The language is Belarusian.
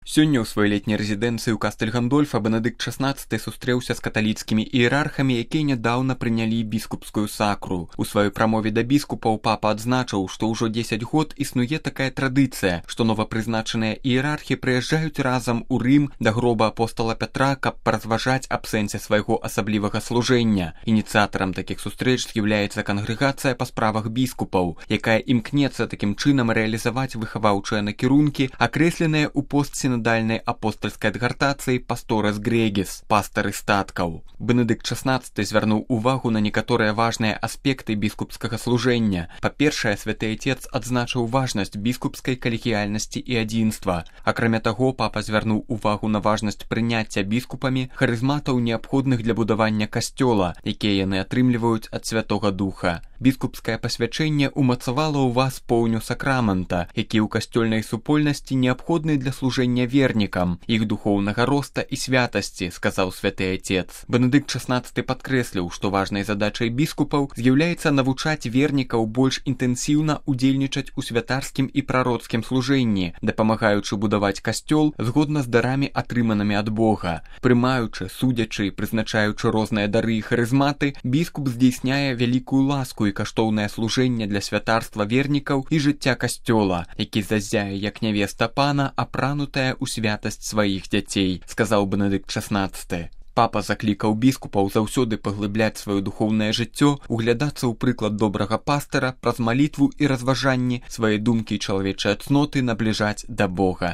Сёння ў сваёй летняй рэзідэнцыі ў Кастэль-Гандольфа Бенедыкт XVI сустрэўся з каталіцкімі іерархамі, якія нядаўна прынялі біскупскую сакру. У сваёй прамове да біскупаў папа адзначыў, што ўжо 10 год існуе такая традыцыя, што новапрызначаныя іерархі прыязджаюць разам у Рым да гроба апостала Пятра, каб паразважаць аб сэнсе свайго асаблівага служэння. Ініцыятарам такіх сустрэч з'яўляецца кангрэгацыя па справах біскупаў, якая імкнецца такім чынам рэалізаваць выхаваўчыя накірункі, акрэсленыя ў постсінадальнай апостальскай адгартацыі Пасторес Грегіс, пастары статкаў. Бенедыкт XVI звярнуў увагу на некаторыя важныя аспекты біскупскага служэння. Па-першае, святы Отец адзначыў важнасць біскупскай калегіяльнасці і адзінства. Акрамя таго, папа звярнуў увагу на важнасць прыняцця біскупамі харызматаў, неабходных для будавання касцёла, якія яны атрымліваюць ад Святога Духа. Біскупскае пасвячэнне умацавала ў вас поўню сакрамента, які ў касцёльнай супольнасці неабходны для служэння вернікам, іх духоўнага роста і святасці, сказаў святы Отец. Бенедыкт XVI падкрэсліў, што важнай задачай біскупаў з'яўляецца навучаць вернікаў больш інтэнсіўна удзельнічаць у святарскім і прароцкім служэнні, дапамагаючы будаваць касцёл згодна з дарамі, атрыманымі ад Бога. Прымаючы, судзячы, прызначаючы розныя дары і харызматы, біскуп здзейсняе вялікую ласку і каштоўнае служэнне для святарства вернікаў і жыцця касцёла, які заззяе як нявеста пана, апранутая ў святасць сваіх дзяцей, сказаў Бенедыкт XVI. Папа заклікаў біскупаў заўсёды паглыбляць сваё духоўнае жыццё, углядацца ў прыклад добрага пастара, праз малітву і разважанні свае думкі і чалавечыя цноты набліжаць да Бога.